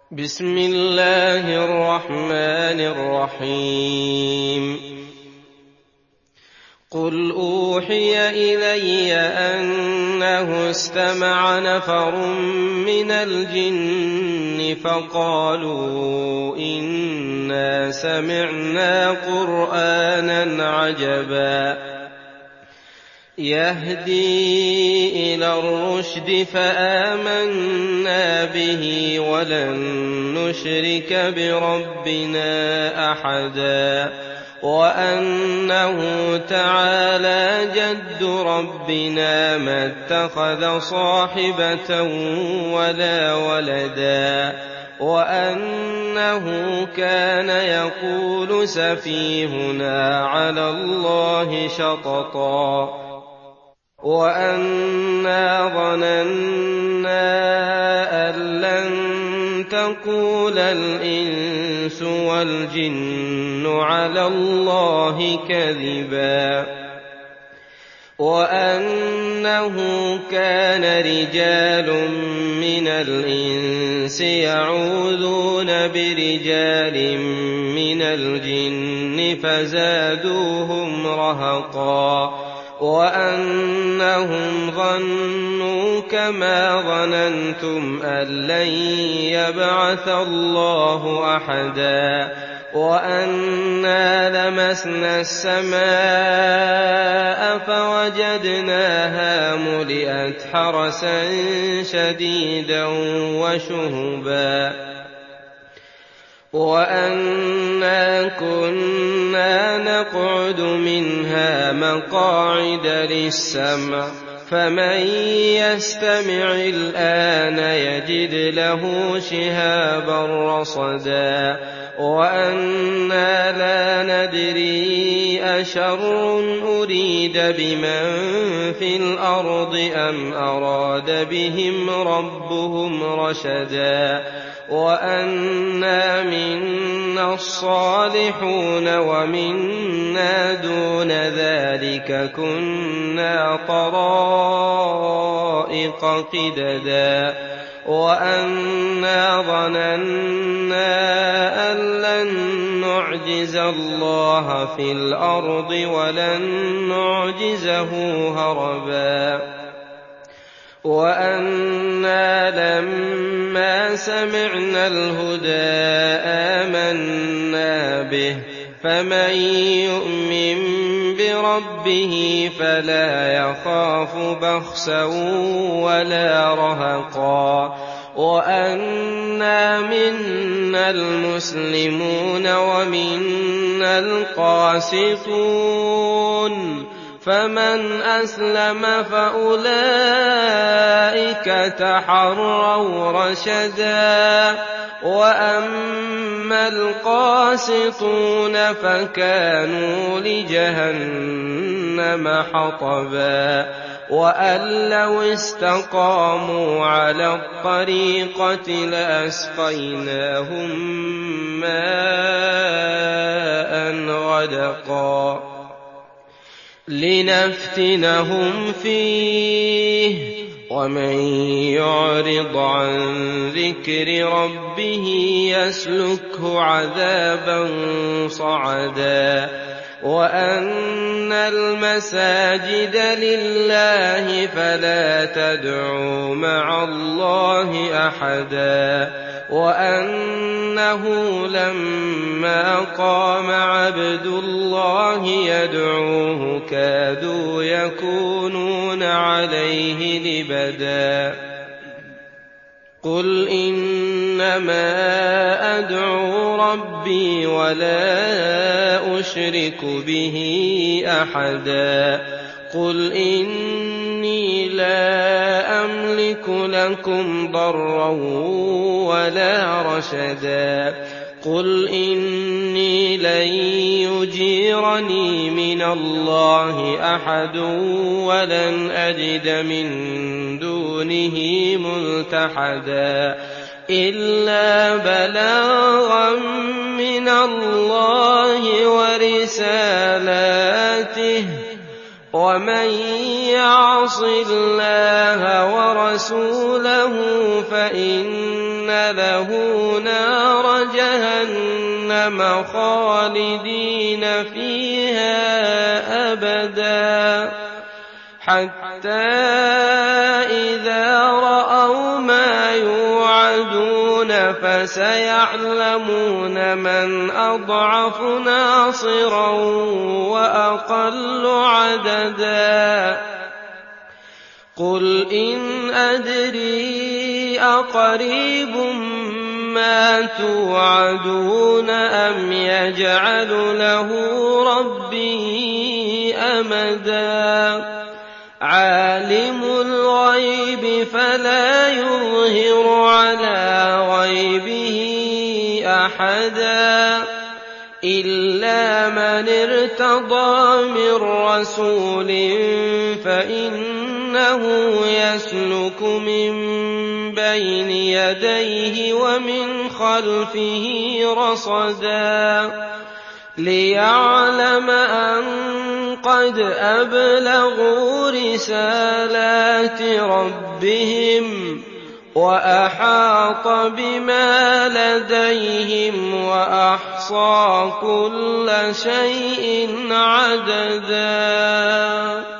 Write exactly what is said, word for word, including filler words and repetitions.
بسم الله الرحمن الرحيم قل أوحي إلي أنه استمع نفر من الجن فقالوا إنا سمعنا قرآنا عجبا يهدي إلى الرشد فآمنا به ولن نشرك بربنا أحدا وأنه تعالى جد ربنا ما اتخذ صاحبة ولا ولدا وأنه كان يقول سفيهنا على الله شططا وأنا ظننا أن لن تقول الإنس والجن على الله كذبا وأنه كان رجال من الإنس يعوذون برجال من الجن فزادوهم رهقا وأنهم ظنوا كما ظننتم أن لن يبعث الله أحدا وأنا لمسنا السماء فوجدناها ملئت حرسا شديدا وشهبا وأنا كنا نقعد منها مقاعد للسمع فمن يستمع الآن يجد له شهابا رصدا وأنا لا ندري أشر أريد بمن في الأرض أم أراد بهم ربهم رشدا وأنا منا الصالحون ومنا دون ذلك كنا طرائق قددا وأنا ظننا أن لن نعجز الله في الأرض ولن نعجزه هربا وأنا لما سمعنا الهدى آمنا به فمن يؤمن بربه فلا يخاف بخسا ولا رهقا وأنا منا المسلمون ومنا القاسطون فمن أسلم فأولئك تحروا رشدا وأما القاسطون فكانوا لجهنم حطبا وأن لو استقاموا على الطريقة لأسقيناهم ماء غدقا لنفتنهم فيه ومن يعرض عن ذكر ربه يسلكه عذابا صعدا وأن المساجد لله فلا تدعوا مع الله أحدا وأنه لما قام عبد الله يدعوه كادوا يكونون عليه لبدا قل إنما أدعو ربي ولا أشرك به أحدا قل إني لا أملك لكم ضرا ولا رشدا قل إني لن يجيرني من الله أحد ولن أجد من دونه ملتحدا إلا بلاغا من الله ورسالاته ومن يعص الله ورسوله فإن له نار جهنم خالدين فيها أبدا حتى إذا رأوا ما يوعدون فسيعلمون من أضعف ناصرا وأقل عددا قل إن أدري أقريب ما توعدون أم يجعل له ربي أمدا عالم الغيب فلا يظهر على غيبه أحدا إلا من ارتضى من رسول فإنه يسلك من بين يديه ومن خلفه رصدا ليعلم أن قد أبلغوا رسالات ربهم وأحاط بما لديهم وأحصى كل شيء عددا.